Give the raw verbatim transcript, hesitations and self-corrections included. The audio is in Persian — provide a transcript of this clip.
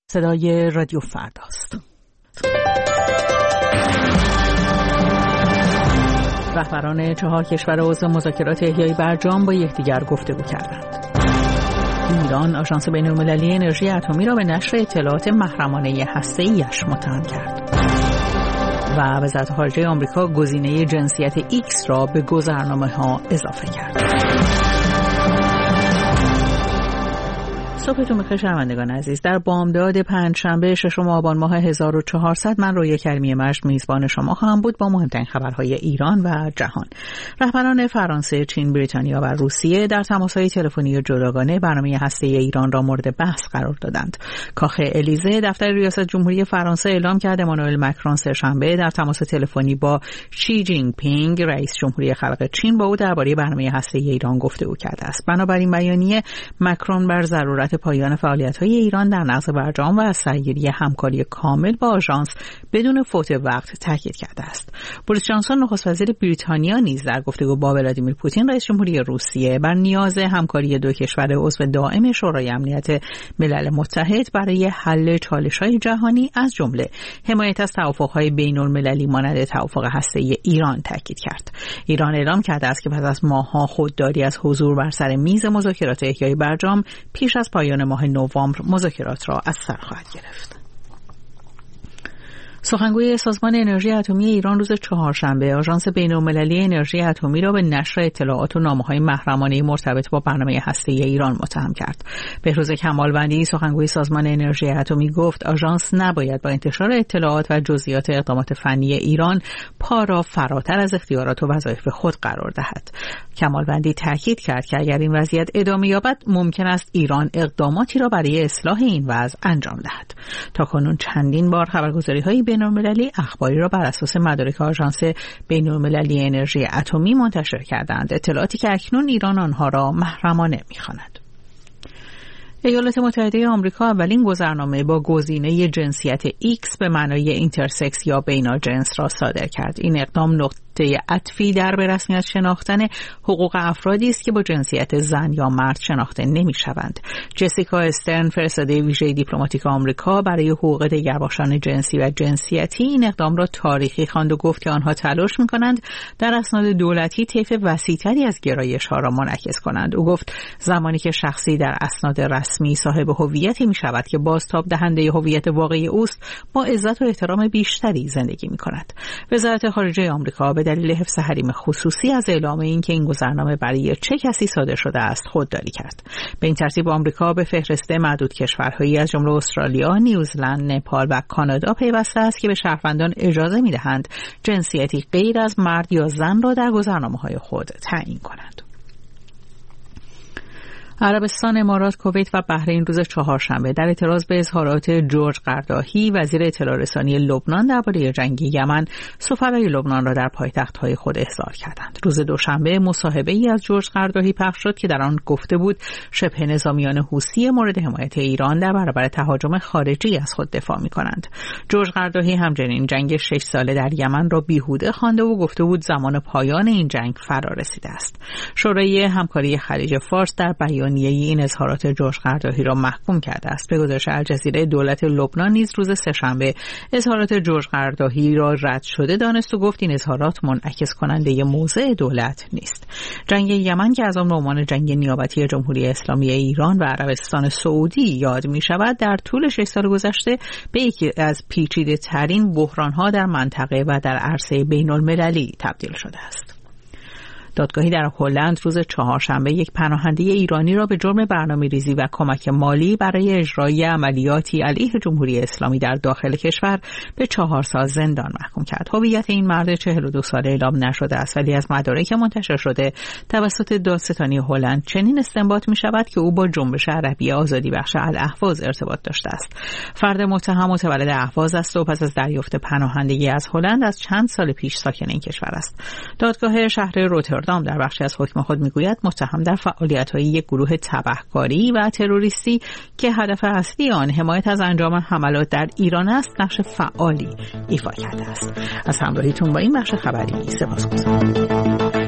صدای رادیو فرداست. رهبران چهار کشور عضو مذاکرات احیای برجام با یکدیگر گفتگو کردند. ایران آژانس بین‌المللی انرژی اتمی را به نشر اطلاعات محرمانه هسته‌ای‌اش متهم کرد. و وزارت خارجه آمریکا گزینه جنسیت ایکس را به گذرنامه‌ها اضافه کرد. صبحتون بخیر شنوندگان عزیز. در بامداد پنجشنبه ششم آبان ماه هزار و چهارصد من رویا کریمی مشت میزبان شما خواهم بود با مهمترین خبرهای ایران و جهان. رهبران فرانسه، چین، بریتانیا و روسیه در تماس‌های تلفنی جداگانه برنامه هسته‌ای ایران را مورد بحث قرار دادند. کاخ الیزه دفتر ریاست جمهوری فرانسه اعلام کرد امانوئل مکرون سه‌شنبه در تماس تلفنی با شی جین پینگ رئیس جمهوری خلق چین با او درباره برنامه هسته‌ای ایران گفتگو کرده است. بنابراین بیانیه مکرون بر ضرورت پایان فعالیت‌های ایران در نقض برجام و از سرگیری همکاری کامل با آژانس بدون فوت وقت تاکید کرده است. بوریس جانسون نخست وزیر بریتانیا نیز در گفتگو با ولادیمیر پوتین رئیس جمهوری روسیه بر نیاز همکاری دو کشور عضو دائم شورای امنیت ملل متحد برای حل چالش‌های جهانی از جمله حمایت از توافق‌های بین‌المللی مانند توافق هسته‌ای ایران تاکید کرد. ایران اعلام کرده است که پس از ماه‌ها خودداری از حضور بر سر میز مذاکرات احیای برجام پیش از پایان ماه نوامبر مذاکرات را از سر خواهد گرفت. سخنگوی سازمان انرژی اتمی ایران روز چهارشنبه آژانس بین‌المللی انرژی اتمی را به نشر اطلاعات و نامه‌های محرمانه مرتبط با برنامه هسته‌ای ایران متهم کرد. بهروز کمالوندی سخنگوی سازمان انرژی اتمی گفت آژانس نباید با انتشار اطلاعات و جزئیات اقدامات فنی ایران پا را فراتر از اختیارات و وظایف خود قرار دهد. کمالوندی تاکید کرد که اگر این وضعیت ادامه یابد ممکن است ایران اقداماتی را برای اصلاح این وضع انجام دهد. تاکنون چندین بار خبرگزاری‌های بین‌المللی اخباری را بر اساس مدارک آژانس بین‌المللی انرژی اتمی منتشر کردند، اطلاعاتی که اکنون ایران آنها را محرمانه می‌خواند. ایالات متحده آمریکا اولین گذرنامه با گزینه جنسیت ایکس به معنای اینترسکس یا بیناجنس را صادر کرد. این اقدام نقطه عطفی در به رسمیت شناختن حقوق افرادی است که با جنسیت زن یا مرد شناخته نمی‌شوند. جسیکا استرن فرستاده ویژه دیپلماتیک آمریکا برای حقوق دگرباشان جنسی و جنسیتی این اقدام را تاریخی خواند و گفت که آنها تلاش می‌کنند در اسناد دولتی طیف وسیع‌تری از گرایش‌ها را منعکس کنند. او گفت زمانی که شخصی در اسناد رسمی صاحب هویتی می‌شود که بازتاب دهنده هویت واقعی اوست، با عزت و احترام بیشتری زندگی می‌کند. وزارت خارجه آمریکا به دلیل حفظ حریم خصوصی از اعلام اینکه این گذرنامه برای چه کسی صادر شده است خودداری کرد. به این ترتیب آمریکا به فهرست معدود کشورهایی از جمله استرالیا، نیوزلند، نپال و کانادا پیوسته است که به شهروندان اجازه می‌دهند جنسیتی غیر از مرد یا زن را در گذرنامه‌های خود تعیین کنند. عربستان، امارات، کویت و بحرین روز چهارشنبه در اعتراض به اظهارات جورج قرداهی وزیر اطلاع رسانی لبنان درباره جنگ یمن سفرای لبنان را در پایتخت‌های خود احضار کردند. روز دوشنبه مصاحبه‌ای از جورج قرداهی پخش شد که در آن گفته بود شبه نظامیان حوثی مورد حمایت ایران در برابر تهاجم خارجی از خود دفاع می‌کنند. جورج قرداهی همچنین جنگ شش ساله در یمن را بیهوده خوانده و گفته بود زمان پایان این جنگ فرا رسیده است. شورای همکاری خلیج فارس در بیان این اظهارات جورج قرداهی را محکوم کرده است. به گزارش الجزیره دولت لبنان نیز روز سه‌شنبه اظهارات جورج قرداهی را رد شده دانست و گفت این اظهارات منعکس کننده موضع دولت نیست. جنگ یمن که از آن به عنوان جنگ نیابتی جمهوری اسلامی ایران و عربستان سعودی یاد می شود در طول شش سال گذشته به یکی از پیچیده ترین بحران ها در منطقه و در عرصه بین المللی تبدیل شده است. دادگاهی در هلند روز چهارشنبه یک پناهنده ایرانی را به جرم برنامه‌ریزی و کمک مالی برای اجرای عملیاتی علیه جمهوری اسلامی در داخل کشور به چهار سال زندان محکوم کرد. هویت این مرد چهل و دو ساله اعلام نشده است، ولی از مدارک منتشر شده توسط دادستانی هلند چنین استنباط می شود که او با جنبش عربی آزادی بخش الاهواز ارتباط داشته است. فرد متهم متولد اهواز است و پس از دریافت پناهندگی از هلند از چند سال پیش ساکن این کشور است. دادگاه شهر روتردام در بخشی از حکم خود میگوید متهم در فعالیت‌های یک گروه تبهکاری و تروریستی که هدف اصلی آن حمایت از انجام حملات در ایران است نقش فعالی ایفا کرده است. از همراهیتون با این بخش خبری سپاسگزارم.